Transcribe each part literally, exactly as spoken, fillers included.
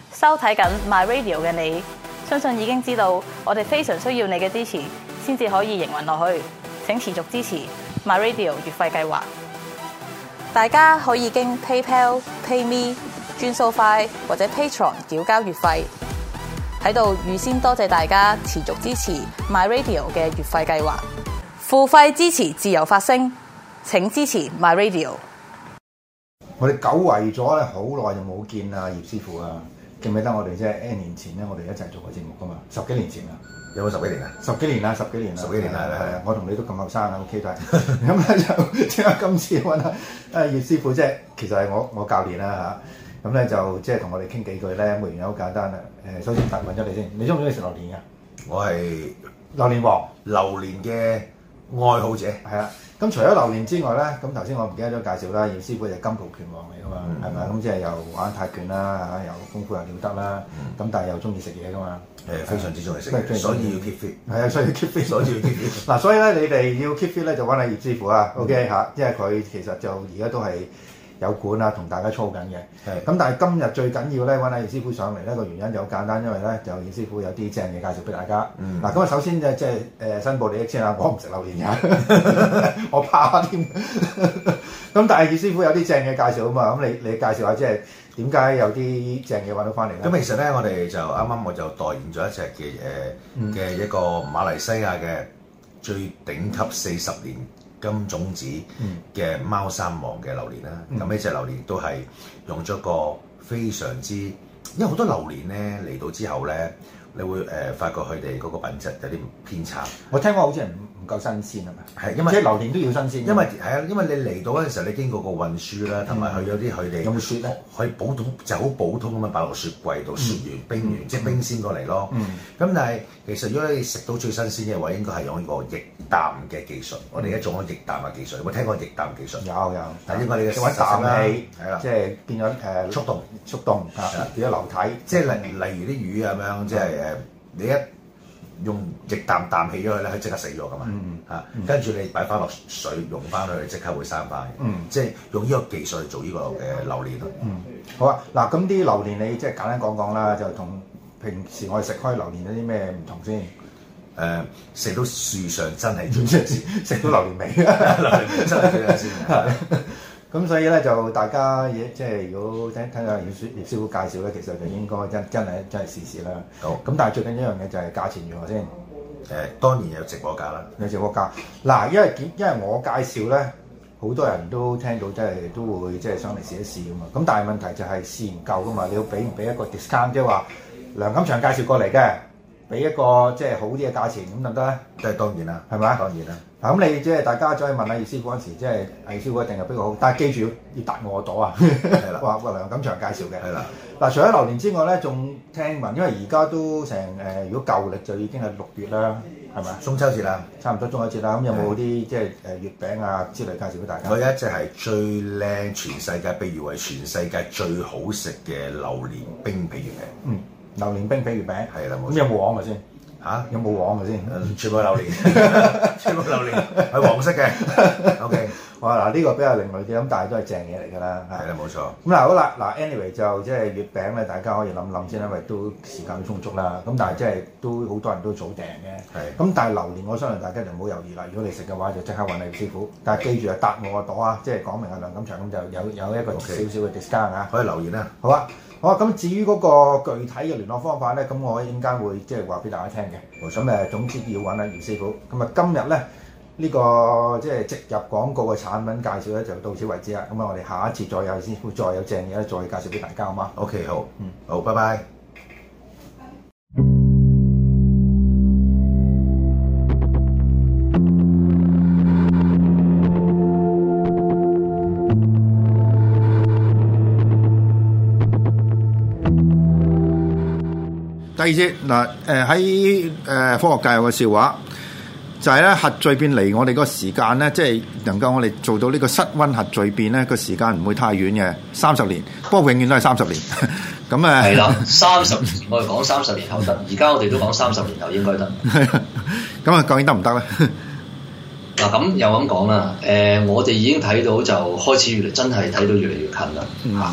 收睇緊 My Radio 嘅你，相信已經知道我哋非常需要你嘅支持，先至可以營運落去。請持續支持 My Radio 月費計劃。大家可以經 PayPal、PayMe、轉數快或者 Patreon 繳交月費。喺度預先多謝大家持續支持 My Radio 嘅月費計劃。付費支持自由發聲，請支持 My Radio。 我哋久違咗咧，好耐就冇見啊，葉師傅啊，記唔記得我哋即係 N 年前咧，我哋一齊做過節目噶嘛？十幾年前啊， 有冇十幾年啊？ 十幾年啦，十幾年啦， 十幾年啦，係係啊！我同你都咁後生啊 ，OK 都係。咁咧就即係今次揾啊啊葉師傅，即係其實係我我教練啦嚇。咁咧就即係同我哋傾幾句咧，咁原因好簡單啦。誒，首先問問咗你先，你中唔中意食榴蓮㗎？ 我係榴蓮王， 榴蓮嘅愛好者。 係啦。咁除咗榴蓮之外咧，咁頭先我唔記得咗介紹啦，葉師傅就係金蒲拳王嚟㗎嘛，係咪？咁即係又玩泰拳啦，嚇，又功夫又了得啦，咁但係又中意食嘢㗎嘛。 誒，非常之中意食嘢，所以要 keep fit。 係啊，所以要 keep fit， 所以要 keep fit。 嗱，所以咧你哋要 keep fit 咧就揾阿葉師傅啊 ，OK 嚇，因為佢其實就而家都係有管啊，同大家操緊嘅。係。咁但係今日最緊要咧揾阿葉師傅上嚟咧個原因就好簡單，因為咧就葉師傅有啲正嘅介紹俾大家。嗯。嗱，咁啊首先就即係誒申報利益先啦，我唔食榴蓮㗎，我怕添。咁但係葉師傅有啲正嘅介紹啊嘛，咁你你介紹下即係點解有啲正嘅揾到翻嚟咧？ 咁其實咧，我哋就啱啱我就代言咗一隻嘅誒嘅一個馬來西亞嘅最頂級四十年金種子嘅貓山王嘅榴蓮啦。咁呢隻榴蓮都係用咗個非常之，因為好多榴蓮咧嚟到之後咧，你會誒、呃、發覺佢哋嗰個品質有啲偏差。 我聽講好似係唔唔夠新鮮係咪？ 係，因為即係榴蓮都要新鮮。 因為係啊，因為你嚟到嗰陣時候，你經過個運輸啦，同埋佢有啲佢哋有冇雪咧？ 可以普通就好普通咁樣擺落雪櫃度，雪完冰完，即係冰鮮過嚟咯。咁但係其實如果你食到最新鮮嘅話，應該係用呢個液氮嘅技術。我哋而家做緊液氮嘅技術，有冇聽過液氮技術？ 有有。 但應該你嘅揾氮氣係啦， 即係變咗誒速凍速凍啊，變咗流體。 即係例例如啲魚咁樣，即係誒你一用液氮氮氣咗佢咧，佢即刻死咗噶嘛嚇，跟住你擺翻落水溶翻佢，即刻會生翻嘅。嗯，即係用呢個技術去做呢個誒榴蓮咯。 嗯，好啊，嗱咁啲榴蓮你即係簡單講講啦，就同平時我哋食開榴蓮有啲咩唔同先？ 誒，食到樹上真係最新鮮， 食到榴蓮味， 榴蓮味真係最新鮮。 咁所以咧就大家嘢即係如果聽聽下葉師葉師傅介紹咧，其實就應該真真係真係試試啦。好，咁但係最緊要一樣嘢就係價錢如何先？誒， 當然有直播價啦， 有直播價。嗱，因為因為我介紹咧，好多人都聽到即係都會即係上嚟試一試噶嘛。咁但係問題就係試唔夠噶嘛，你要俾唔俾一個 discount，即係話梁錦祥介紹過嚟嘅，俾一個即係好啲嘅價錢咁得唔得咧？ 即係當然啦， 係咪啊？ 當然啦。 嗱咁你即係大家再問下葉師傅嗰陣時，即係葉師傅一定係比較好，但係記住要要答我朵啊！係啦，話話梁錦祥介紹嘅。係啦。嗱，除咗榴蓮之外咧，仲聽聞，因為而家都成誒，如果舊歷就已經係六月啦，係咪？ 中秋節啦， 差唔多中秋節啦。咁有冇啲即係誒月餅啊之類介紹俾大家？ 我有一隻係最靚全世界，被譽為全世界最好食嘅榴蓮冰皮月餅。 嗯，榴蓮冰皮月餅係啦，咁有冇黃嘅先？ 嚇，有冇黃嘅先？ 全部榴蓮，全部榴蓮係黃色嘅。OK， 哇嗱，呢個比較另類啲，咁但係都係正嘢嚟㗎啦。 係啦，冇錯。 咁嗱，好啦，嗱，anyway 就即係月餅咧，大家可以諗諗先，因為都時間都充足啦。咁但係即係都好多人都早訂嘅。係。咁但係榴蓮，我相信大家就唔好猶豫啦。如果你食嘅話，就即刻揾你師傅。但係記住啊，答我個朵啊，即係講明阿梁錦祥咁就有有一個少少嘅 discount 啊。 可以留言啊。 好啊。好啊，咁至於嗰個具體嘅聯絡方法咧，咁我陣間會即係話俾大家聽嘅。咁誒，總之要揾阿姚師傅。咁啊，今日咧呢個即係植入廣告嘅產品介紹咧，就到此為止啦。咁啊，我哋下一次再有師傅再有正嘢咧，再介紹俾大家，好嗎 ？OK， 好，嗯，好，拜拜。 第二節嗱，誒喺誒科學界有個笑話，就係、是、咧核聚變離我哋個時間咧，即係能夠我哋做到呢個室溫核聚變咧，個時間唔會太遠嘅，三十年，不過永遠都係三十年。咁誒係啦，三十年我哋講三十年後得，而家我哋都講三十年後應該得。 咁啊，究竟得唔得咧？ 嗱咁又咁講啦，誒、呃、我哋已經睇到就開始越嚟真係睇到越嚟越近啦嚇。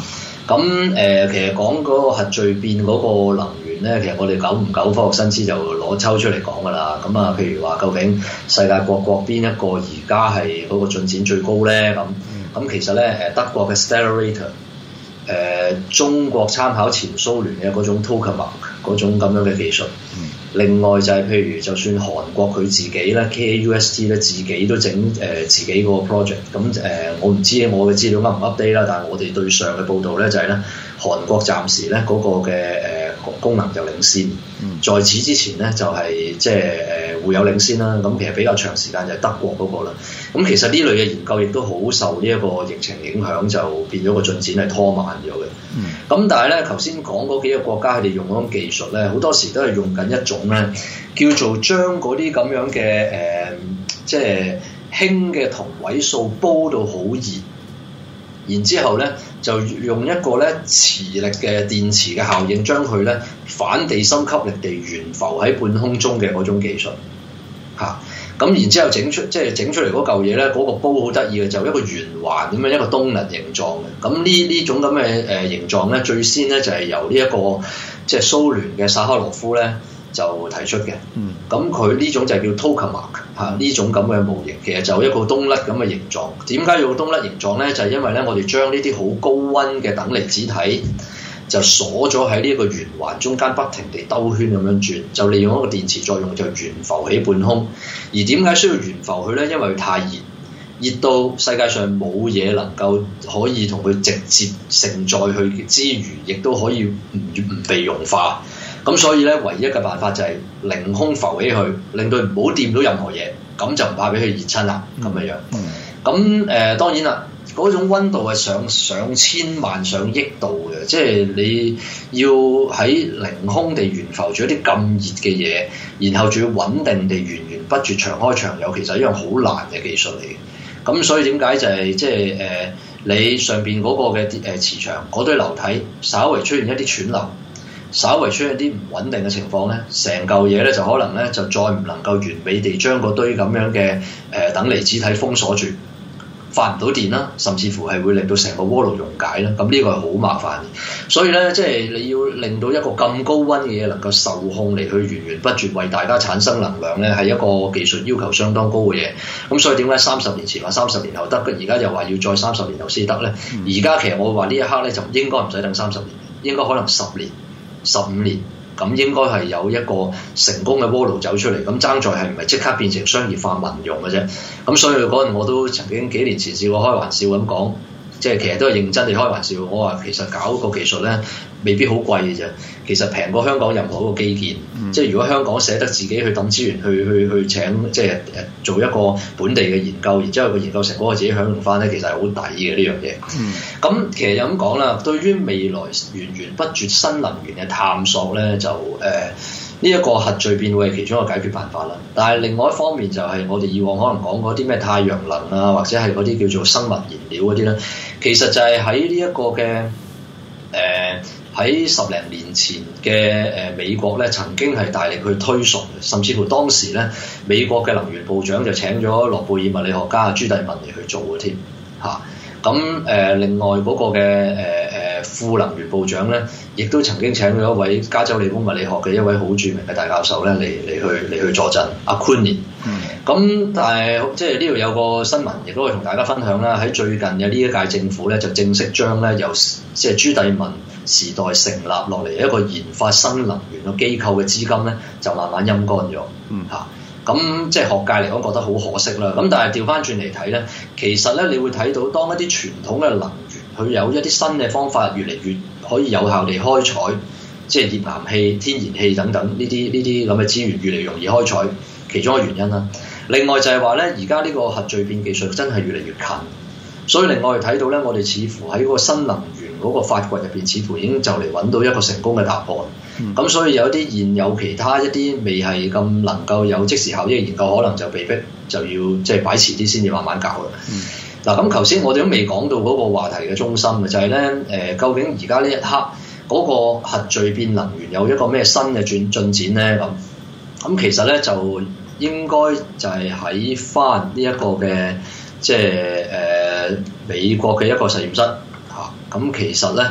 咁誒、呃，其實講嗰個核聚變嗰個能源咧，其實我哋久唔久科學新知就攞抽出嚟講㗎啦。咁啊，譬如話究竟世界各國邊一個而家係嗰個進展最高咧？咁咁其實咧誒德國嘅 Stellarator， 誒、呃、中國參考前蘇聯嘅嗰種 Tokamak 嗰種咁樣嘅技術。嗯、另外就係譬如就算韓國佢自己咧 K A U S T 咧自己都整誒、呃、自己個 project。咁誒、呃、我唔知我嘅資料啱唔 update 啦，但係我哋對上嘅報道咧就係、是、咧韓國暫時咧嗰、那個嘅誒、呃、功能就領先。嗯、在此之前咧就係即係誒會有領先啦。咁其實比較長時間就係德國嗰個啦。咁其實呢類嘅研究亦都好受呢一個疫情影響，就變咗個進展係拖慢咗嘅。咁、嗯、但係咧頭先講嗰幾個國家佢哋用嗰種技術咧，好多時都係用緊一種咧叫做將嗰啲咁樣嘅誒、呃、即係氫嘅同位素煲到好熱，然之後咧就用一個咧磁力嘅電磁嘅效應，將佢咧反地心吸力地懸浮喺半空中嘅嗰種技術嚇。咁、啊、然之後整出即係整出嚟嗰嚿嘢咧，嗰、那個煲好得意嘅，就一個圓環咁樣一個冬甩形狀嘅。咁呢呢種咁嘅誒形狀咧，最先咧就係、是、由呢、這、一個即係蘇聯嘅薩克羅夫咧就提出嘅。嗯。咁佢呢種就係叫 Tokamak 嚇，呢種咁嘅模型，其實就一個冬甩咁嘅形狀。點解要冬甩形狀咧？就係、是、因為咧，我哋將呢啲好高溫嘅等離子體就鎖咗喺呢一個圓環中間，不停地兜圈咁樣轉，就利用一個電磁作用就懸浮起半空。而點解需要懸浮佢咧？因為佢太熱，熱到世界上冇嘢能夠可以同佢直接承載去之餘，亦都可以唔唔被融化。咁所以咧，唯一嘅辦法就係凌空浮起佢，令到唔好掂到任何嘢，咁就唔怕俾佢熱親啦。咁樣樣。咁誒、呃、當然啦。嗰種溫度係上上千萬上億度嘅，即係你要喺凌空地懸浮住一啲咁熱嘅嘢，然後仲要穩定地源源不絕長開長有，其實係一樣好難嘅技術嚟嘅。咁所以點解就係、是、即係誒、呃、你上邊嗰個嘅誒磁場嗰堆流體稍微出現一啲串流，稍微出現一啲唔穩定嘅情況咧，成嚿嘢咧就可能咧就再唔能夠完美地將嗰堆咁樣嘅誒、呃、等離子體封鎖住。發唔到電啦，甚至乎係會令到成個鍋爐溶解啦。咁呢個係好麻煩嘅，所以咧即係你要令到一個咁高溫嘅嘢能夠受控嚟去源源不絕為大家產生能量咧，係一個技術要求相當高嘅嘢。咁所以點解三十年前話三十年後得，而家又話要再三十年後先得咧？而家、嗯、其實我話呢一刻咧就應該唔使等三十年，應該可能十年、十五年。咁應該係有一個成功嘅鍋爐走出嚟，咁爭在係唔係即刻變成商業化民用嘅啫。咁所以嗰陣我都曾經幾年前試過開玩笑咁講，即係其實都係認真地開玩笑。我話其實搞個技術咧未必好貴嘅啫，其實平過香港任何一個基建。嗯、即係如果香港捨得自己去抌資源去去去請，即係誒做一個本地嘅研究，然之後個研究成果我自己享用翻咧，其實係好抵嘅呢樣嘢。咁、嗯、其實又咁講啦，對於未來源源不絕新能源嘅探索咧，就誒呢一個核聚變會係其中一個解決辦法啦。但係另外一方面就係我哋以往可能講嗰啲咩太陽能啊，或者係嗰啲叫做生物燃料嗰啲咧，其實就係喺呢一個嘅誒。呃喺十零年前嘅誒美國咧，曾經係大力去推崇，甚至乎當時咧美國嘅能源部長就請咗諾貝爾物理學家朱棣文嚟去做嘅添嚇。咁、啊、誒、呃、另外嗰個嘅誒誒副能源部長咧，亦都曾經請咗一位加州理工物理學嘅一位好著名嘅大教授咧嚟嚟去嚟去坐鎮阿昆年。咁、嗯、但係即係呢度有個新聞，亦都可以同大家分享啦。喺最近嘅呢一屆政府咧，就正式將咧由即係朱棣文時代成立落嚟一個研發新能源嘅機構嘅資金咧，就慢慢陰乾咗。嗯嚇，咁即係學界嚟講覺得好可惜啦。咁但係調翻轉嚟睇咧，其實咧你會睇到當一啲傳統嘅能源，佢有一啲新嘅方法，越嚟越可以有效地開採，即係頁岩氣、天然氣等等呢啲呢啲咁嘅資源越嚟越容易開採，其中一個原因啦。另外就係話咧，而家呢個核聚變技術真係越嚟越近，所以令我哋睇到咧，我哋似乎喺嗰個新能源嗰個發掘入邊，似乎已經就嚟揾到一個成功嘅答案。咁、嗯、所以有啲現有其他一啲未係咁能夠有即時效益嘅研究，可能就被逼就要即係擺遲啲先至慢慢搞啦。嗱、嗯，咁頭先我哋都未講到嗰個話題嘅中心嘅，就係咧誒，究竟而家呢一刻嗰個核聚變能源有一個咩新嘅進進展咧？咁咁其實咧就應該就係喺翻呢一個嘅即係誒美國嘅一個實驗室嚇，咁、啊、其實咧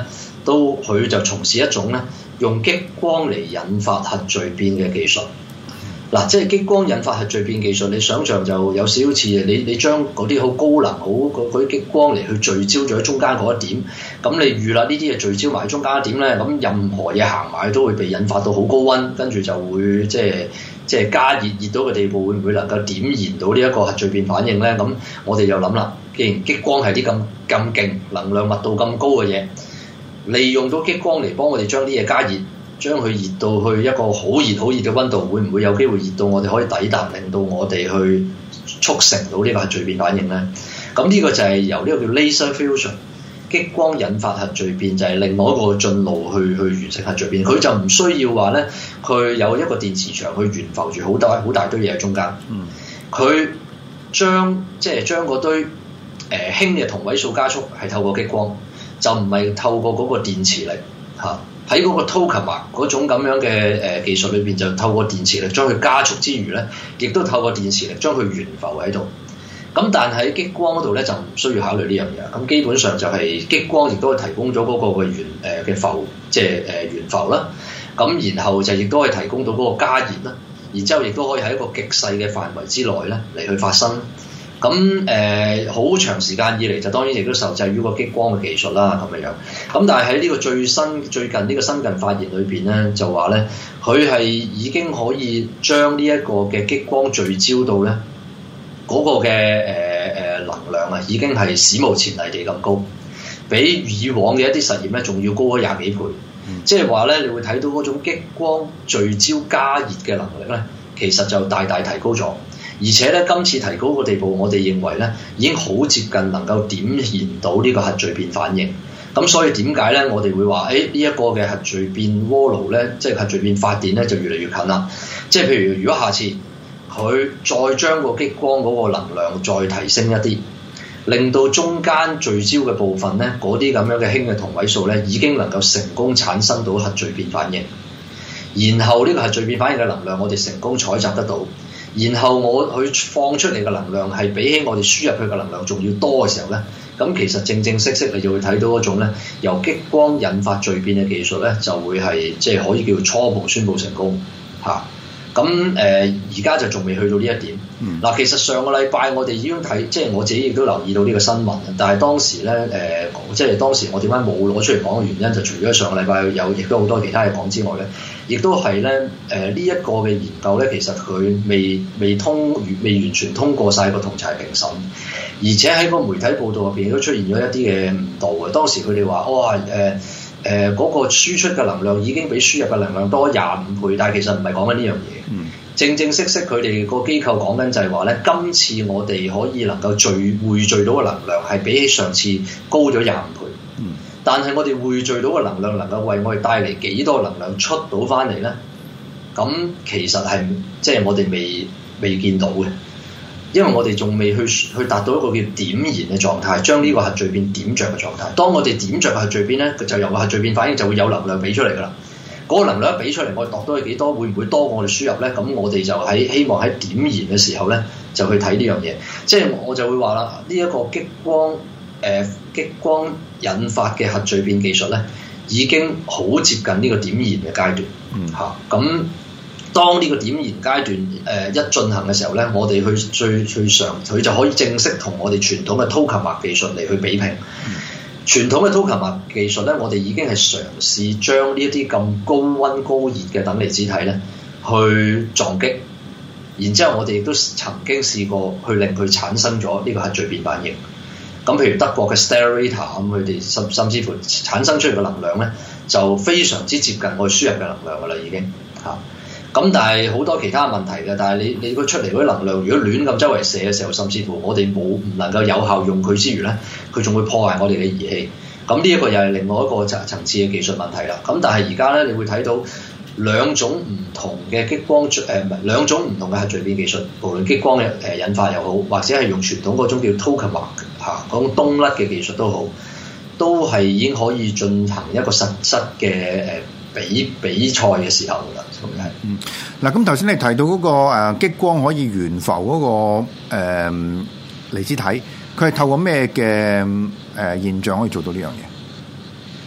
都佢就從事一種咧用激光嚟引發核聚變嘅技術。嗱，即係激光引發核聚變技術，你想象就有少少似你你將嗰啲好高能好嗰啲激光嚟去聚焦咗喺中間嗰一點，咁你預啦呢啲嘢聚焦埋喺中間一點咧，咁任何嘢行埋都會被引發到好高溫，跟住就會即係即係加熱熱到嘅地步，會唔會能夠點燃到呢一個核聚變反應咧？咁我哋就諗啦，既然激光係啲咁咁勁、能量密度咁高嘅嘢，利用到激光嚟幫我哋將啲嘢加熱。將佢熱到去一個好熱好熱嘅溫度，會唔會有機會熱到我哋可以抵達，令到我哋去促成到呢個核聚變反應呢？咁呢個就係由呢個叫 laser fusion 激光引發核聚變，就係另外一個進路去去完成核聚變。佢就唔需要話呢，佢有一個電磁場去懸浮住好大好大堆嘢喺中間。佢將即係將嗰堆誒氫嘅同位素加速係透過激光，就唔係透過嗰個電磁力嚇。喺嗰個 tokamak 嗰種咁樣嘅誒、呃、技術裏邊，就透過電磁力將佢加速之餘咧，亦都透過電磁力將佢懸浮喺度。咁但係喺激光嗰度咧就唔需要考慮呢樣嘢。咁基本上就係激光亦都係提供咗嗰個嘅懸誒嘅浮，即係誒懸浮啦。咁然後就亦都可以提供到嗰個加熱啦。然之後亦都可以喺一個極細嘅範圍之內咧嚟去發生。咁誒好長時間以嚟就當然亦都受制於個激光嘅技術啦，咁樣樣。咁但係喺呢個最新最近呢個新近發現裏邊咧，就話咧佢係已經可以將呢一個嘅激光聚焦到咧嗰、那個嘅誒誒能量啊，已經係史無前例地咁高，比以往嘅一啲實驗咧仲要高咗廿幾倍。嗯、即係話咧，你會睇到嗰種激光聚焦加熱嘅能力咧，其實就大大提高咗。而且咧，今次提高個地步，我哋認為咧已經好接近能夠點燃到呢個核聚變反應。咁所以點解咧？我哋會話，誒呢一個嘅核聚變鍋爐咧，即係核聚變發電咧，就越嚟越近啦。即係譬如，如果下次佢再將個激光嗰個能量再提升一啲，令到中間聚焦嘅部分咧，嗰啲咁樣嘅氫嘅同位素咧，已經能夠成功產生到核聚變反應。然後呢個核聚變反應嘅能量，我哋成功採集得到。然後我佢放出嚟嘅能量係比起我哋輸入佢嘅能量仲要多嘅時候咧，咁其實正正式式你就會睇到嗰種咧由激光引發聚變嘅技術咧，就會係即係可以叫做初步宣佈成功嚇。咁誒而家就仲未去到呢一點。嗱、嗯，其實上個禮拜我哋已經睇，即係我自己亦都留意到呢個新聞，但係當時咧誒、呃，即係當時我點解冇攞出嚟講嘅原因，就除咗上個禮拜有亦都好多其他嘢講之外咧，亦都係咧誒呢一個嘅研究咧，其實佢未未通未完全通過晒個同儕評審，而且喺個媒體報道入邊都出現咗一啲嘅誤導嘅。當時佢哋話哇誒。呃誒嗰、呃那個輸出嘅能量已經比輸入嘅能量多廿五倍，但係其實唔係講緊呢樣嘢。嗯、正正式式佢哋個機構講緊就係話咧，今次我哋可以能夠聚匯聚到嘅能量係比起上次高咗廿五倍。嗯、但係我哋匯聚到嘅能量能夠為我哋帶嚟幾多能量出到翻嚟咧？咁其實係即係我哋未未見到嘅。因為我哋仲未去去達到一個叫點燃嘅狀態，將呢個核聚變點着嘅狀態。當我哋點着核聚變咧，就由個核聚變反應就會有能量俾出嚟㗎啦。嗰、那個能量一俾出嚟，我哋度到係幾多，會唔會多過我哋輸入咧？咁我哋就喺希望喺點燃嘅時候咧，就去睇呢樣嘢。即係我就會話啦，呢、這、一個激光誒、呃、激光引發嘅核聚變技術咧，已經好接近呢個點燃嘅階段。嗯，嚇咁。當呢個點燃階段誒、呃、一進行嘅時候咧，我哋去最最常佢就可以正式同我哋傳統嘅 tokamak 技術嚟去比拼。嗯、傳統嘅 tokamak 技術咧，我哋已經係嘗試將呢一啲咁高溫高熱嘅等離子體咧去撞擊，然之後我哋亦都曾經試過去令佢產生咗呢個核聚變反應。咁譬如德國嘅 Stellarator 咁，佢哋甚甚至乎產生出嚟嘅能量咧，就非常之接近我哋輸入嘅能量㗎啦，已經嚇。咁但係好多其他問題嘅，但係你你佢出嚟嗰啲能量，如果亂咁周圍射嘅時候，甚至乎我哋冇唔能夠有效用佢之餘咧，佢仲會破壞我哋嘅儀器。咁呢一個又係另外一個層層次嘅技術問題啦。咁但係而家咧，你會睇到兩種唔同嘅激光誒唔係兩種唔同嘅核聚變技術，無論激光嘅誒引發又好，或者係用傳統嗰種叫 tokamak 嚇嗰種冬甩嘅技術都好，都係已經可以進行一個實質嘅誒。比比賽嘅時候㗎啦，咁係。嗯， 嗱，咁頭先你提到嗰、那個、呃、激光可以懸浮嗰、那個誒、呃、離子體，佢係透過咩嘅誒現象可以做到呢樣嘢？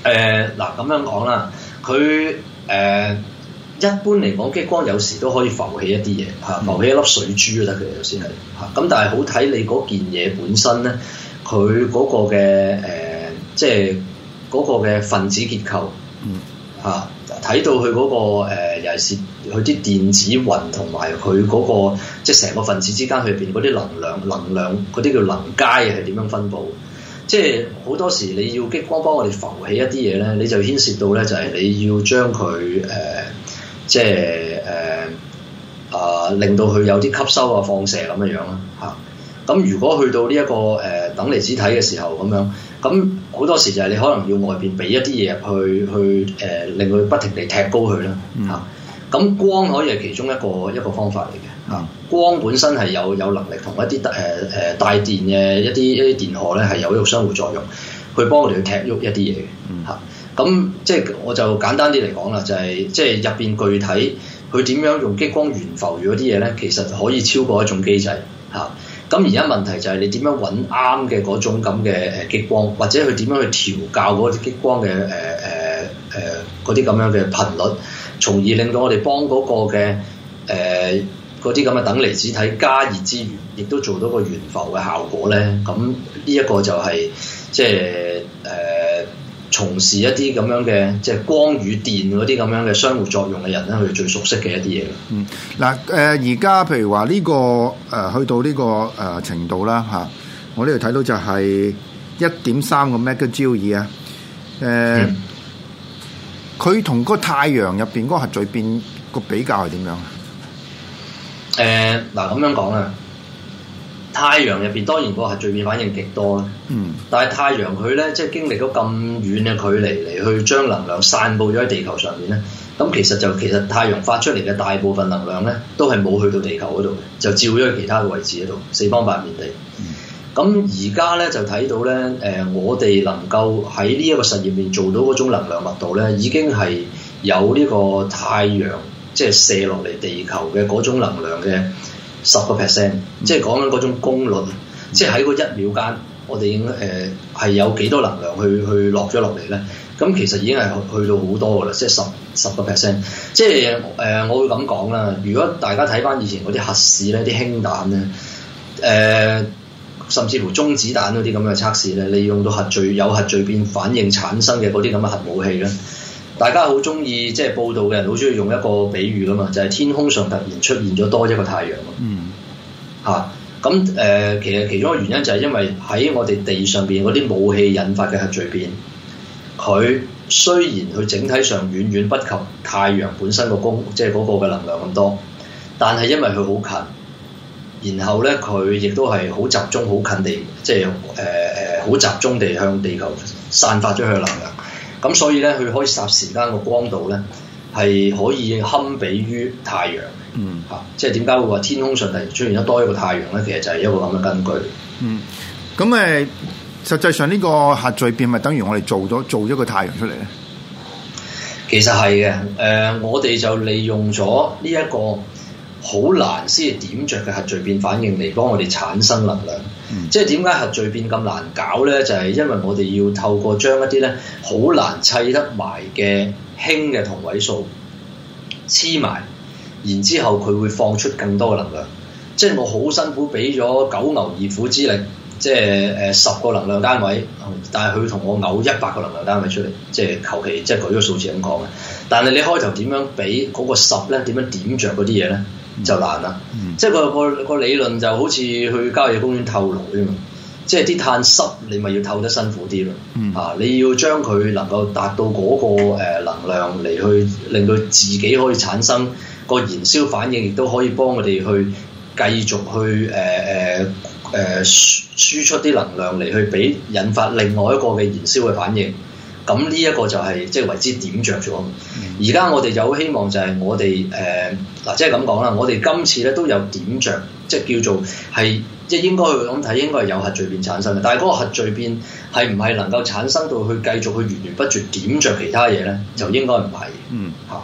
誒嗱咁樣講啦，佢誒、呃、一般嚟講激光有時都可以浮起一啲嘢嚇，浮起一粒水珠都得嘅，有時係嚇。咁但係好睇你嗰件嘢本身咧，佢嗰個嘅誒、呃、即係嗰個嘅分子結構嚇，睇、嗯、到佢嗰、那個、呃、尤其是佢啲電子雲同埋佢嗰個即係成個分子之間佢入邊嗰啲能量能量嗰啲叫能階係點樣分佈？即係好多時你要激光幫我哋浮起一啲嘢咧，你就牽涉到咧就係你要將佢誒、呃、即係誒啊令到佢有啲吸收啊放射咁嘅樣啦嚇。咁、啊、如果去到呢、這、一個誒、呃、等離子體嘅時候咁樣，咁好多時就係你可能要外邊俾一啲嘢入去去誒、呃、令佢不停地踢高佢啦嚇。咁、啊、光可以係其中一個一個方法嚟嘅嚇。光本身係有有能力同一啲誒誒帶電嘅一啲一啲電荷咧係有一個相互作用，去幫我哋去踢喐一啲嘢嘅嚇。咁、嗯、即係我就簡單啲嚟講啦，就係、是、即係入邊具體佢點樣用激光懸浮住嗰啲嘢咧，其實可以超過一種機制嚇。咁而家問題就係你點樣揾啱嘅嗰種咁嘅誒激光，或者佢點樣去調校嗰啲激光嘅誒誒誒嗰啲咁樣嘅頻率，從而令到我哋幫嗰個嘅誒。呃嗰啲咁嘅等離子體加熱之餘，亦都做到個懸浮嘅效果咧。咁呢一個就係、是、即係誒、呃、從事一啲咁樣嘅即係光與電嗰啲咁樣嘅相互作用嘅人咧，佢最熟悉嘅一啲嘢。 嗯，嗱誒，而家譬如話呢、這個誒、呃、去到呢、這個誒、呃、程度啦嚇、啊，我呢度睇到就係一點三個 megajoule 啊。誒，佢同個太陽入邊嗰個核聚變個比較係點樣啊？ 誒嗱咁樣講啦，太陽入邊當然個核聚變反應極多啦，嗯，但係太陽佢咧即係經歷咗咁遠嘅距離嚟去將能量散佈咗喺地球上面咧，咁其實就其實太陽發出嚟嘅大部分能量咧都係冇去到地球嗰度嘅，就照咗去其他嘅位置嗰度，四方八面地。咁而家咧就睇到咧，誒、呃、我哋能夠喺呢一個實驗入面做到嗰種能量密度咧，已經係有呢個太陽。即係射落嚟地球嘅嗰種能量嘅十個 percent，即係講緊嗰種功率，即係喺嗰一秒間，我哋已經誒係、呃、有幾多能量去去落咗落嚟咧？咁其實已經係去到好多噶啦，即係十十個 percent。即係誒、呃，我會咁講啦。如果大家睇翻以前嗰啲核試咧，啲氫彈咧，誒、呃、甚至乎中子彈嗰啲咁嘅測試咧，利用到核聚有核聚變反應產生嘅嗰啲咁嘅核武器咧。大家好中意即係報道嘅人，好中意用一個比喻噶嘛，就係、是、天空上突然出現咗多一個太陽。嗯，嚇咁誒，其實其中一個原因就係因為喺我哋地上邊嗰啲武器引發嘅核聚變，佢雖然佢整體上遠遠不及太陽本身個功，即係嗰個嘅能量咁多，但係因為佢好近，然後咧佢亦都係好集中、好近地，即係誒誒好集中地向地球散發咗佢嘅能量。咁所以咧，佢可以霎時間個光度咧係可以堪比於太陽。嗯，嚇、啊，即係點解會話天空上突然出現咗多一個太陽咧？其實就係一個咁嘅根據。 嗯，咁誒、呃，實際上呢個核聚變咪等於我哋做咗做咗個太陽出嚟咧？ 其實係嘅，誒、呃，我哋就利用咗呢一個好難先至點着嘅核聚變反應嚟幫我哋產生能量。嗯、即係點解核聚變咁難搞咧？就係、是、因為我哋要透過將一啲咧好難砌得埋嘅氫嘅同位素黐埋，然之後佢會放出更多嘅能量。即係我好辛苦俾咗九牛二虎之力，即係誒十個能量單位，但係佢同我嘔一百個能量單位出嚟，即係求其即係舉個數字咁講嘅。但係你開頭點樣俾嗰個十咧？點樣點着嗰啲嘢咧？就難啦，嗯、即係個個個理論就好似去郊野公園透爐啫嘛，即係啲碳濕你咪要透得辛苦啲咯，嗯、啊你要將佢能夠達到嗰個誒能量嚟去令到自己可以產生個燃燒反應，亦都可以幫我哋去繼續去誒誒誒輸出啲能量嚟去俾引發另外一個嘅燃燒嘅反應。咁呢一個就係即係為之點着咗。而家我哋就好希望就係我哋誒嗱，即係咁講啦。我哋今次咧都有點着，即係叫做係即係應該去咁睇，應該係有核聚變產生嘅。但係嗰個核聚變係唔係能夠產生到去繼續去源源不絕點着其他嘢咧？就應該唔係。嗯，嚇。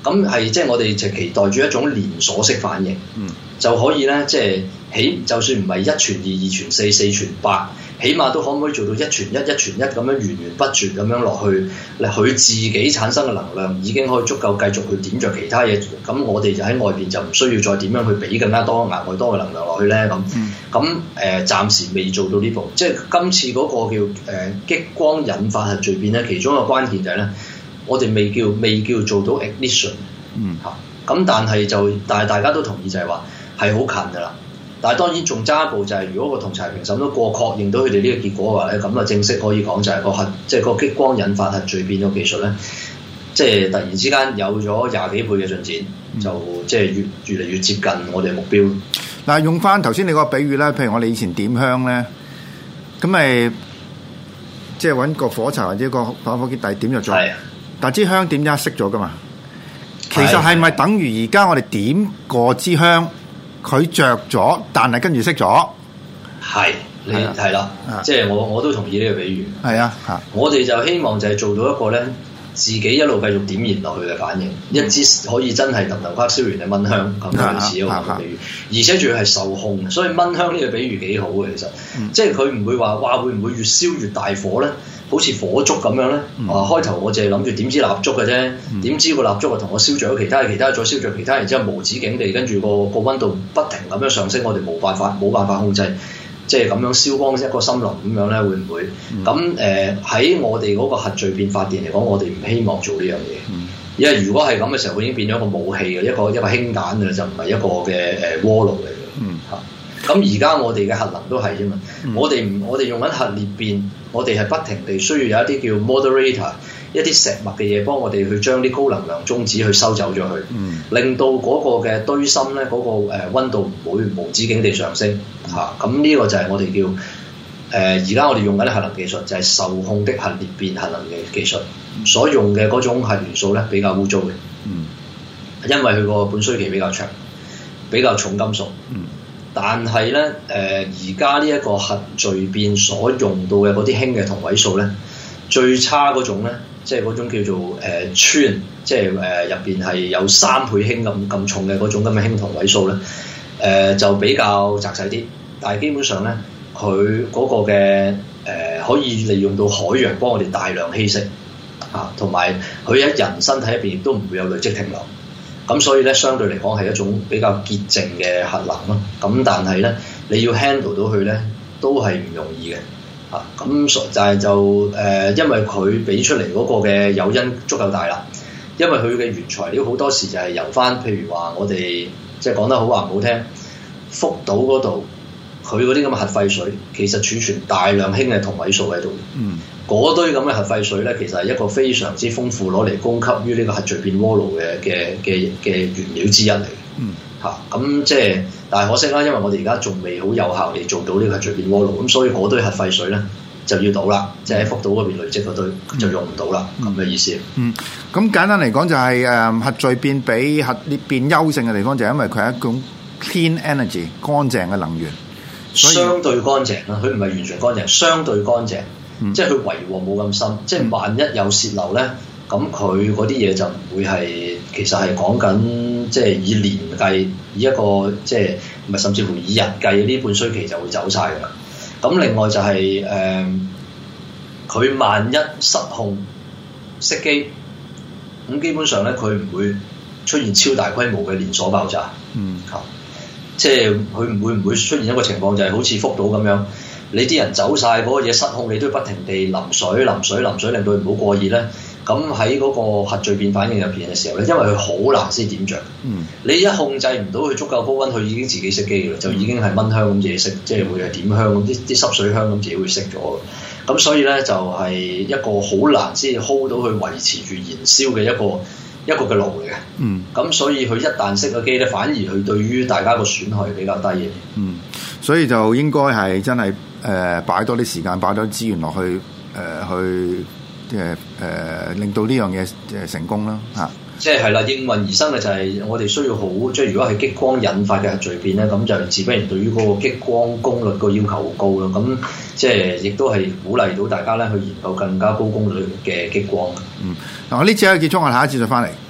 咁係即係我哋就期待住一種連鎖式反應， 嗯、 就可以咧即係起，就算唔係一傳二、二傳四、四傳八，起碼都可唔可以做到一傳一、一傳一咁樣源源不絕咁樣落去，佢自己產生嘅能量已經可以足夠繼續去點着其他嘢，咁我哋就喺外邊就唔需要再點樣去俾更加多額外多嘅能量落去咧咁。咁誒、呃、暫時未做到呢步，即係今次嗰個叫誒、呃、激光引發核聚變咧，其中一個關鍵就係咧，我哋未叫未叫做到 ignition， 嗯嚇，咁但係就但係大家都同意就係話係好近噶啦，但係當然仲爭一步就係、是、如果個同儕評審都過確認到佢哋呢個結果嘅話咧，咁啊正式可以講就係個核即係個激光引發核聚變嘅技術咧，即係突然之間有咗廿幾倍嘅進展，嗯、就即係越越嚟越接近我哋目標。 嗱，用翻頭先你個比喻咧，譬如我哋以前點香咧，咁咪即係揾個火柴或者個打火機底點就做， 係但支香點一熄咗噶嘛。其實係咪等於而家我哋點過支香，佢着咗，但係跟住熄咗？係， 你係啦，即係我我都同意呢個比喻。 係啊，嚇！我哋就希望就係做到一個咧，自己一路繼續點燃落去嘅反應，嗯、一支可以真係揼揼跨燒完嘅蚊香咁類似一個比喻，而且仲要係受控，所以蚊香呢個比喻幾好嘅其實，嗯、即係佢唔會話哇會唔會越燒越大火咧？好似火燭咁樣咧，嗯、啊開頭我淨係諗住點支蠟燭嘅啫，點、嗯、知個蠟燭啊同我燒着咗其他，其他再燒着其他，然之後無止境地跟住個個溫度不停咁樣上升，我哋冇辦法冇辦法控制，即係咁樣燒光一個森林咁樣咧，會唔會？咁誒喺我哋嗰個核聚變發電嚟講，我哋唔希望做呢樣嘢，嗯、因為如果係咁嘅時候，佢已經變咗一個武器嘅一個一個氫彈嘅，就唔係一個嘅誒鍋爐嚟嘅。嗯，嚇。咁而家我哋嘅核能都係啫嘛，嗯、我哋唔我哋用緊核裂變，我哋係不停地需要有一啲叫 moderator， 一啲石墨嘅嘢幫我哋去將啲高能量中子去收走咗去，嗯、令到嗰個嘅堆芯咧嗰個誒溫度唔會無止境地上升嚇。咁呢、嗯、個就係我哋叫誒而家我哋用緊嘅核能技術，就係受控的核裂變核能嘅技術，所用嘅嗰種核元素咧比較污糟嘅，嗯、因為佢個半衰期比較長，比較重金屬。嗯但係咧，誒而家呢一個核聚變所用到嘅嗰啲氫嘅同位素咧，最差嗰種咧，即係嗰種叫做誒氚，即係誒入邊係有三倍氫咁咁重嘅嗰種咁嘅氫同位素咧，誒、呃、就比較窄細啲，但係基本上咧，佢嗰個嘅誒、呃、可以利用到海洋幫我哋大量稀釋啊，同埋佢喺人身體入邊亦都唔會有累積停留。咁所以咧，相對嚟講係一種比較潔淨嘅核能咯。咁但係咧，你要 handle 到佢咧，都係唔容易嘅。啊，咁就係就誒、呃，因為佢俾出嚟嗰個嘅誘因足夠大啦。因為佢嘅原材料好多時就係由翻，譬如話我哋即係講得好話唔好聽，福島嗰度佢嗰啲咁嘅核廢水，其實儲存大量氫嘅同位素喺度。嗯。嗰堆咁嘅核廢水咧，其實係一個非常之豐富攞嚟供給於呢個核聚變鍋爐嘅嘅嘅嘅原料之一嚟嘅。嗯。嚇、啊，咁即係，但係可惜啦，因為我哋而家仲未好有效地做到呢個核聚變鍋爐，咁所以嗰堆核廢水咧就要倒啦，即係喺福島嗰邊累積嗰堆就用唔到啦，咁嘅、嗯、意思。嗯，咁簡單嚟講就係、是、誒核聚變比核裂變優勝嘅地方，就係因為佢係一種 clean energy 乾淨嘅能源， 相對乾淨啦，佢唔係完全乾淨，相對乾淨。嗯、即係佢維和冇咁深，即係萬一有泄漏咧，咁佢嗰啲嘢就唔會係，其實係講緊即係以年計，以一個即係唔係甚至乎以日計，呢半衰期就會走晒㗎啦。咁另外就係、是、誒，佢、呃、萬一失控熄機，咁基本上咧佢唔會出現超大規模嘅連鎖爆炸。嗯，嚇，即係佢唔會唔會出現一個情況，就係好似福島咁樣。你啲人走晒嗰個嘢失控，你都不停地淋水、淋水、淋水，令到佢唔好過熱咧。咁喺嗰個核聚變反應入邊嘅時候咧，因為佢好難先點着。嗯。你一控制唔到佢足夠高溫，佢已經自己熄機㗎啦，就已經係蚊香咁自己熄，即係會係點香咁啲啲濕水香咁自己會熄咗。咁所以咧就係、是、一個好難先 hold 到佢維持住燃燒嘅一個一個嘅爐嚟嘅。嗯。咁所以佢一旦熄咗機咧，反而佢對於大家個損害比較低嘅。嗯。所以就應該係真係。誒擺、呃、多啲時間，擺多啲資源落去，誒、呃、去誒誒、呃、令到呢樣嘢誒成功啦嚇。即係係啦，應運而生嘅就係我哋需要好，即係如果係激光引發嘅核聚變咧，咁就自不然對於嗰個激光功率個要求好高咯。咁即係亦都係鼓勵到大家咧去研究更加高功率嘅激光。嗯，嗱我呢次去結束，我下一次再翻嚟。